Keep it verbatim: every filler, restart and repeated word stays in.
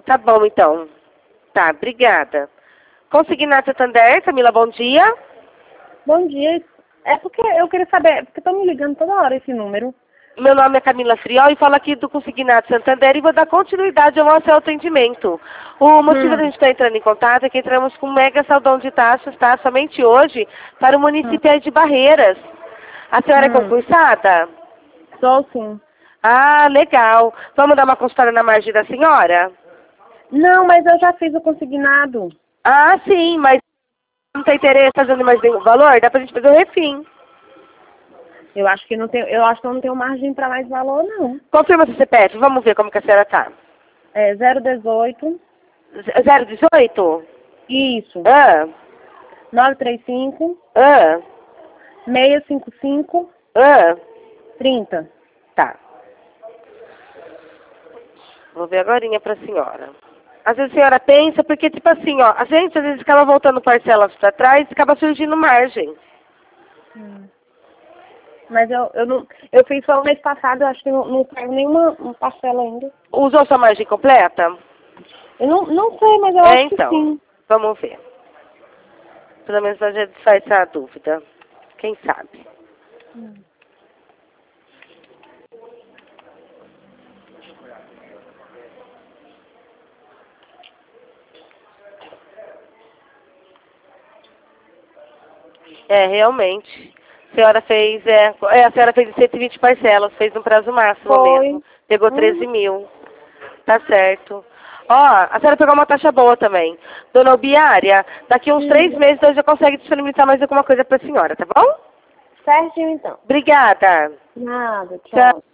Tá bom, então. Tá, obrigada. Consignado Santander, Camila, bom dia. Bom dia. É porque eu queria saber, porque estão me ligando toda hora esse número. Meu nome é Camila Friol e falo aqui do Consignado Santander e vou dar continuidade ao nosso atendimento. O motivo Hum. da gente estar entrando em contato é que entramos com um mega saldão de taxas, tá? Somente hoje, para o município aí de Barreiras. A senhora é Hum. concursada? Sou sim. Ah, legal. Vamos dar uma consultada na margem da senhora? Não, mas eu já fiz o consignado. Ah, sim, mas não tem interesse em fazer mais nenhum valor? Dá pra gente fazer o refim. Eu acho que não tenho, eu acho que eu não tenho margem para mais valor, não. Confirma seu C P F, vamos ver como que a senhora tá. É zero dezoito. zero dezoito? Isso. Ah, nove três cinco, ah, seis cinco cinco, ah. trinta. Tá. Vou ver agorinha pra senhora. Às vezes a senhora pensa, porque tipo assim, ó, a gente às vezes acaba voltando parcelas pra trás e acaba surgindo margem. Hum. Mas eu, eu não. Eu fiz só o mês passado, eu acho que não, não saiu nenhuma parcela ainda. Usou sua margem completa? Eu não, não sei, mas eu É, acho que então. sim. Vamos ver. Pelo menos a gente faz essa dúvida. Quem sabe? Hum. É, realmente. A senhora fez, é, é, a senhora fez cento e vinte parcelas, fez no prazo máximo Foi. mesmo. Pegou treze Uhum. mil. Tá certo. Ó, a senhora pegou uma taxa boa também. Dona Albiária, daqui uns três Hum. meses nós já consegue disponibilizar mais alguma coisa pra senhora, tá bom? Certinho então. Obrigada. Nada, Tchau. tchau.